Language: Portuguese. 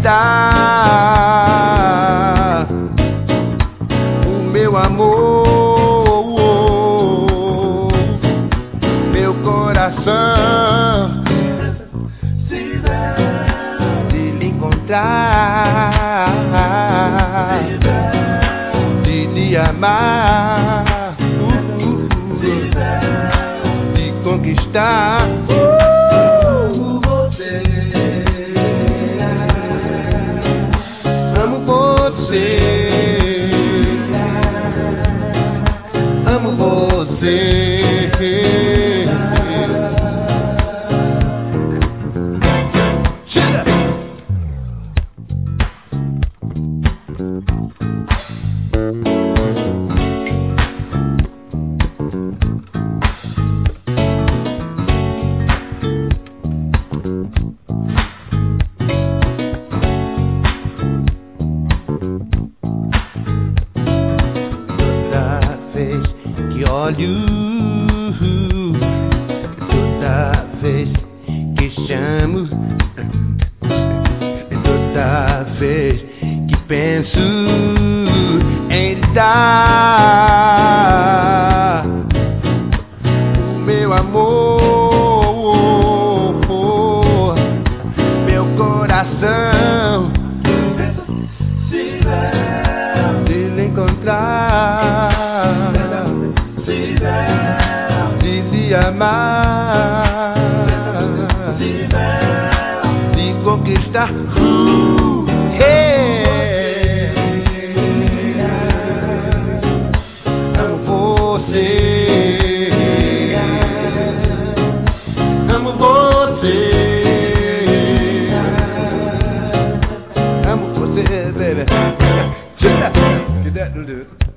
dar o meu amor, meu coração, de lhe encontrar, de lhe amar, de conquistar você. Amo você, amo você. Chega! Toda vez que olho, toda vez que chamo, toda vez que penso em lhe dar o meu amor, meu coração, de lhe encontrar, de lhe amar, de conquistar. Hey. Amo você, amo você, amo você, baby. Get that, do it.